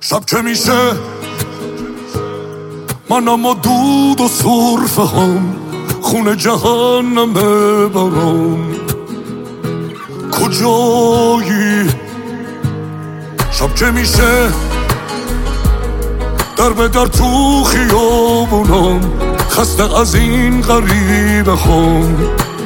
شب که میشه منم و دود و سرفه هم خونه جهنم برام کجایی. شب که میشه در به در تو خیابونم خسته از این غریبه هم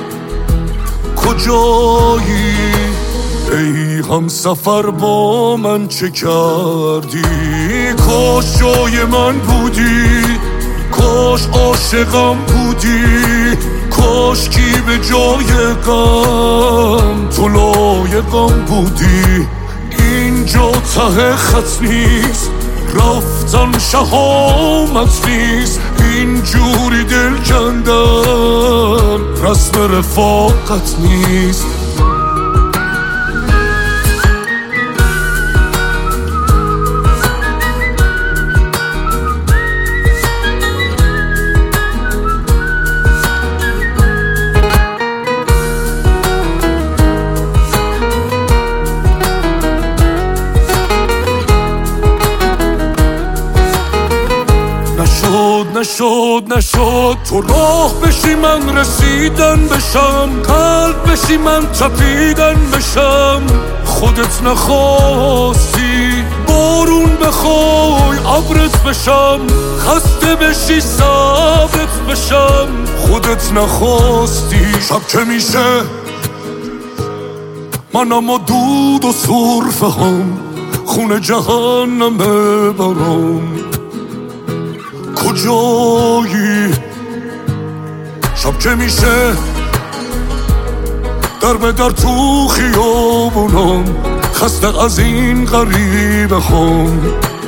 کجایی. ای هم سفر با من چه کردی؟ کاش جای من بودی، کاش عاشقم بودی، کاش کی به جای غم تو لایقم بودی. اینجا ته خط نیست، رفتن شهامت نیست، اینجوری دل کندن رسم رفاقت نیست. نشد تو راه بشی من رسیدن بشم، قلب بشی من تپیدن بشم. خودت نخواستی بارون بخوای ابرت بشم، خسته بشی صبرت بشم. خودت نخواستی. شب که میشه منم و دود و سرفه هم خونه جهنم برام کجایی. شب که میشه در به در تو خیابونم خسته از این غریبه هم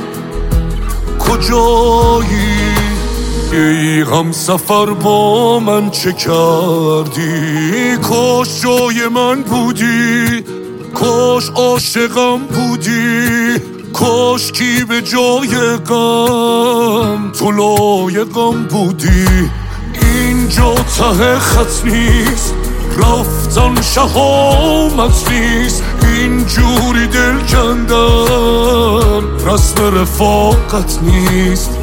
کجایی. ای غم سفر با من چه کردی؟ کاش جای من بودی، کاش عاشقم بودی، کاش کی به جای غم تو لایقم بودی. اینجا ته خط نیست، رفتن شهامت نیست، اینجوری دل کندن رسم رفاقت نیست.